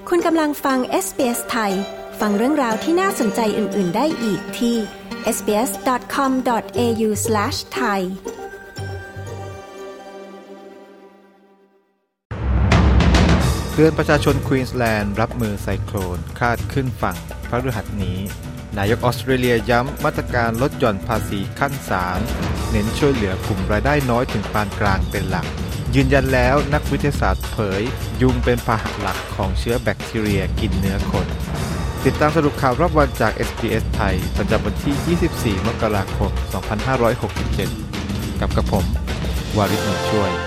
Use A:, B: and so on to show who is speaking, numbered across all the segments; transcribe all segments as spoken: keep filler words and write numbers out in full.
A: คุณกำลังฟัง เอส บี เอส ไทยฟังเรื่องราวที่น่าสนใจอื่นๆได้อีกที่ เอส บี เอส ดอท คอม ดอท เอ ยู สแลช ไทย
B: เตือนประชาชนควีนส์แลนด์รับมือไซโคลนคาดขึ้นฝั่งพฤหัสนี้นายกออสเตรเลียย้ำมาตรการลดหย่อนภาษีขั้นสามเน้นช่วยเหลือกลุ่มรายได้น้อยถึงปานกลางเป็นหลักยืนยันแล้วนักวิทยาศาสตร์เผยยุงเป็นพาหะหลักของเชื้อแบคทีเรียกินเนื้อคนติดตามสรุปข่าวรอบวันจาก เอส บี เอส ไทยประจำวันที่ยี่สิบสี่มกราคมสองพันห้าร้อยหกสิบเจ็ดกับกระผมวาริศ หนุช่วย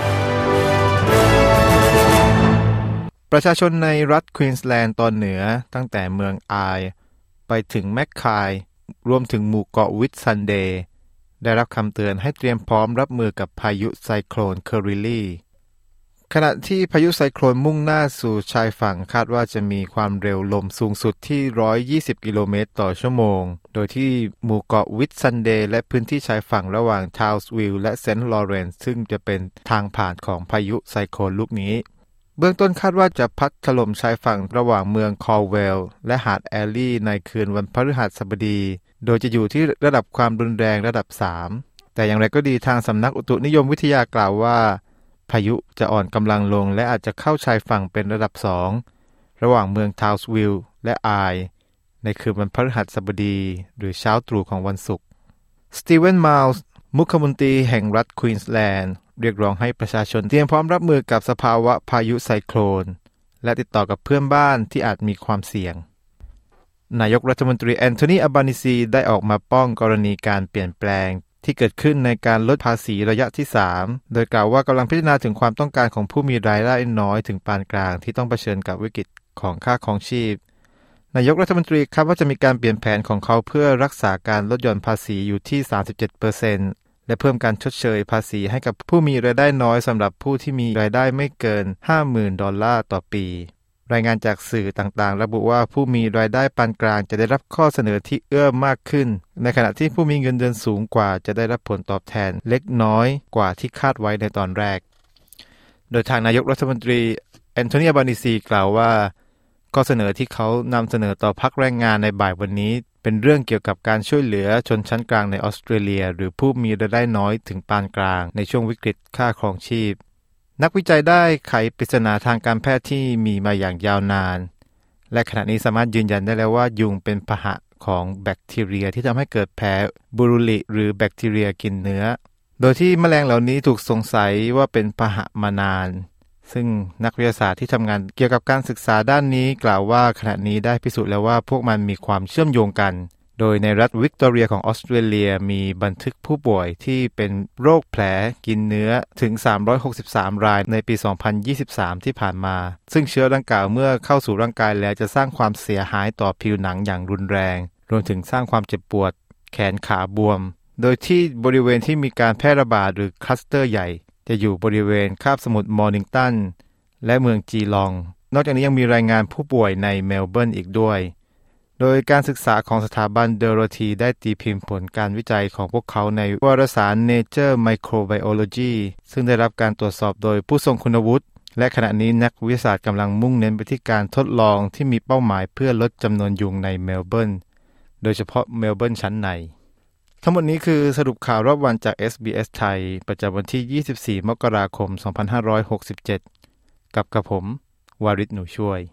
B: ประชาชนในรัฐควีนส์แลนด์ตอนเหนือตั้งแต่เมืองไอล์ไปถึงแมคคายรวมถึงหมู่เกาะวิทซันเดย์ได้รับคำเตือนให้เตรียมพร้อมรับมือกับพายุไซโคลนเคอริลลี่ขณะที่พายุไซโคลนมุ่งหน้าสู่ชายฝั่งคาดว่าจะมีความเร็วลมสูงสุดที่หนึ่งร้อยยี่สิบกิโลเมตรต่อชั่วโมงโดยที่หมู่เกาะวิทซันเดย์และพื้นที่ชายฝั่งระหว่างทาวส์วิลล์และเซนต์ลอเรนซ์ซึ่งจะเป็นทางผ่านของพายุไซโคลนลูกนี้เบื้องต้นคาดว่าจะพัดถล่มชายฝั่งระหว่างเมืองคอลเวลและหาดแอลลี่ในคืนวันพฤหัสบดีโดยจะอยู่ที่ระดับความรุนแรงระดับสามแต่อย่างไรก็ดีทางสำนักอุตุนิยมวิทยากล่าวว่าพายุจะอ่อนกำลังลงและอาจจะเข้าชายฝั่งเป็นระดับสองระหว่างเมืองทาวส์วิลล์และไอล์ในคืนวันพฤหัสบดีหรือเช้าตรู่ของวันศุกร์สตีเวนมัลส์มุขมนตรีแห่งรัฐควีนส์แลนด์เรียกร้องให้ประชาชนเตรียมพร้อมรับมือกับสภาวะพายุไซโคลนและติดต่อกับเพื่อนบ้านที่อาจมีความเสี่ยงนายกรัฐมนตรีแอนโทนี อัลบานิซีได้ออกมาป้องกรณีการเปลี่ยนแปลงที่เกิดขึ้นในการลดภาษีระยะที่สามโดยกล่าวว่ากำลังพิจารณาถึงความต้องการของผู้มีรายได้น้อยถึงปานกลางที่ต้องเผชิญกับวิกฤตของค่าครองชีพนายกรัฐมนตรีคาดว่าจะมีการเปลี่ยนแผนของเขาเพื่อรักษาการลดหย่อนภาษีอยู่ที่ สามสิบเจ็ดเปอร์เซ็นต์ และเพิ่มการชดเชยภาษีให้กับผู้มีรายได้น้อยสำหรับผู้ที่มีรายได้ไม่เกิน ห้าหมื่น ดอลลาร์ต่อปีรายงานจากสื่อต่างๆระบุว่าผู้มีรายได้ปานกลางจะได้รับข้อเสนอที่เอื้อมากขึ้นในขณะที่ผู้มีเงินเดือนสูงกว่าจะได้รับผลตอบแทนเล็กน้อยกว่าที่คาดไว้ในตอนแรกโดยทางนายกรัฐมนตรีแอนโทนี อัลบานิซีกล่าวว่าข้อเสนอที่เขานำเสนอต่อพรรคแรงงานในบ่ายวันนี้เป็นเรื่องเกี่ยวกับการช่วยเหลือชนชั้นกลางในออสเตรเลียหรือผู้มีรายได้น้อยถึงปานกลางในช่วงวิกฤตค่าครองชีพนักวิจัยได้ไขปริศนาทางการแพทย์ที่มีมาอย่างยาวนานและขณะนี้สามารถยืนยันได้แล้วว่ายุงเป็นพาหะของแบคทีเรียที่ทำให้เกิดแผลบูรุลิหรือแบคทีเรียกินเนื้อโดยที่แมลงเหล่านี้ถูกสงสัยว่าเป็นพาหะมานานซึ่งนักวิทยาศาสตร์ที่ทำงานเกี่ยวกับการศึกษาด้านนี้กล่าวว่าขณะนี้ได้พิสูจน์แล้วว่าพวกมันมีความเชื่อมโยงกันโดยในรัฐวิกตอเรียของออสเตรเลียมีบันทึกผู้ป่วยที่เป็นโรคแผลกินเนื้อถึงสามร้อยหกสิบสามรายในปีสองพันยี่สิบสามที่ผ่านมาซึ่งเชื้อดังกล่าวเมื่อเข้าสู่ร่างกายแล้วจะสร้างความเสียหายต่อผิวหนังอย่างรุนแรงรวมถึงสร้างความเจ็บปวดแขนขาบวมโดยที่บริเวณที่มีการแพร่ระบาดหรือคลัสเตอร์ใหญ่จะอยู่บริเวณคาบสมุทรมอร์นิงตันและเมืองจีลองนอกจากนี้ยังมีรายงานผู้ป่วยในเมลเบิร์นอีกด้วยโดยการศึกษาของสถาบันเดโรธีได้ตีพิมพ์ผลการวิจัยของพวกเขาในวารสาร Nature Microbiology ซึ่งได้รับการตรวจสอบโดยผู้ทรงคุณวุฒิและขณะนี้นักวิทยาศาสตร์กำลังมุ่งเน้นไปที่การทดลองที่มีเป้าหมายเพื่อลดจำนวนยุงในเมลเบิร์นโดยเฉพาะเมลเบิร์นชั้นในทั้งหมดนี้คือสรุปข่าวรอบวันจาก เอส บี เอส ไทยประจำวันที่ยี่สิบสี่มกราคมสองพันห้าร้อยหกสิบเจ็ดกับกระผมวาริศ หนูช่วย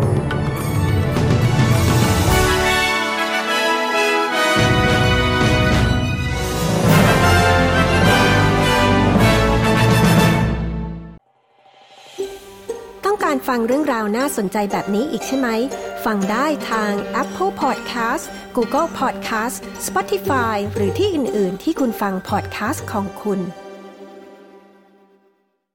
A: ต้องการฟังเรื่องราวน่าสนใจแบบนี้อีกใช่ไหมฟังได้ทาง Apple Podcast Google Podcast Spotify หรือที่อื่นๆที่คุณฟัง podcast ของคุณ